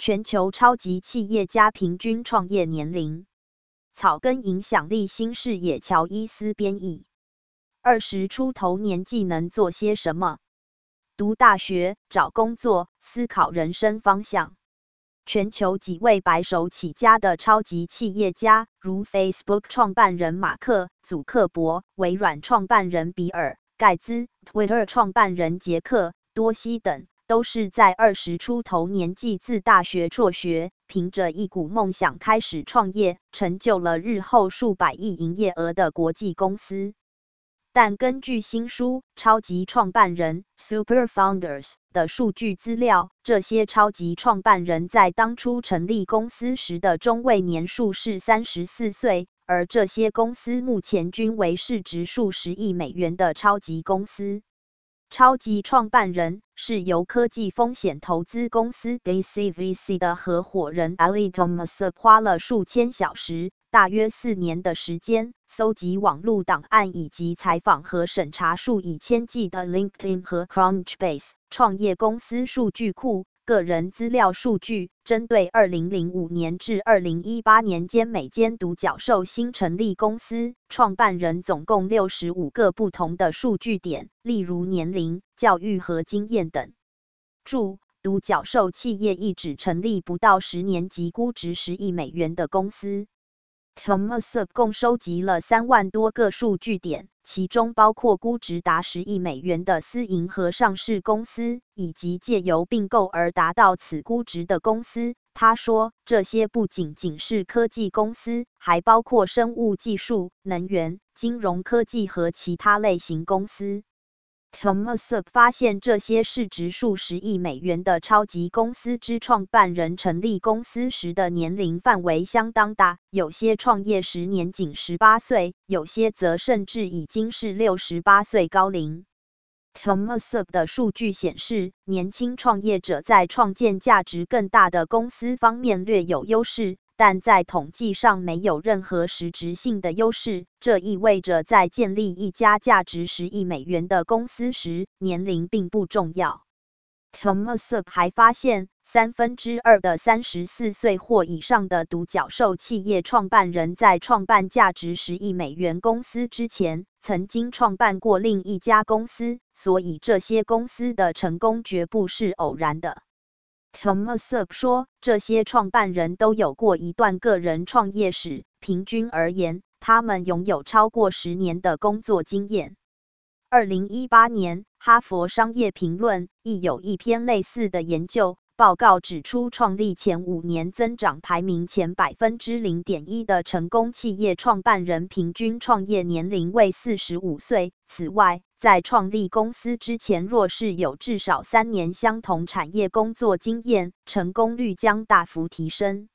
全球超级企业家平均创业年龄。草根影响力新视野乔伊斯编译。20出头年纪能做些什么？读大学、找工作、思考人生方向。全球几位白手起家的超级企业家，如 Facebook 创办人马克·祖克伯、微软创办人比尔·盖茨、Twitter 创办人杰克·多西等，都是在20出头年纪自大学辍学，凭着一股梦想开始创业，成就了日后数百亿营业额的国际公司。但根据新书《超级创办人》（Super Founders） 的数据资料，这些超级创办人在当初成立公司时的中位年数是34岁，而这些公司目前均为市值数十亿美元的超级公司。超级创办人是由科技风险投资公司 DCVC 的合伙人 Ali Thomas 花了数千小时，大约4年的时间，搜集网络档案以及采访和审查数以千计的 LinkedIn 和 Crunchbase 创业公司数据库、个人资料数据，针对2005年至2018年间每间独角兽新成立公司创办人总共65个不同的数据点，例如年龄、教育和经验等。注：独角兽企业一指成立不到10年即估值10亿美元的公司。Thomas 共收集了3万多个数据点，其中包括估值达10亿美元的私营和上市公司，以及借由并购而达到此估值的公司。他说，这些不仅仅是科技公司，还包括生物技术、能源、金融科技和其他类型公司。Thomas 发现这些市值数十亿美元的超级公司之创办人成立公司时的年龄范围相当大，有些创业时年仅18岁，有些则甚至已经是68岁高龄。Thomas 的数据显示，年轻创业者在创建价值更大的公司方面略有优势，但在统计上没有任何实质性的优势。这意味着在建立一家价值10亿美元的公司时，年龄并不重要。Thomas 还发现，2/3的34岁或以上的独角兽企业创办人在创办价值10亿美元公司之前，曾经创办过另一家公司，所以这些公司的成功绝不是偶然的。Thomas 说，这些创办人都有过一段个人创业史，平均而言，他们拥有超过10年的工作经验。2018年，哈佛商业评论亦有一篇类似的研究报告指出，创立前5年增长排名前0.1%的成功企业创办人平均创业年龄为45岁。此外，在创立公司之前，若是有至少3年相同产业工作经验，成功率将大幅提升。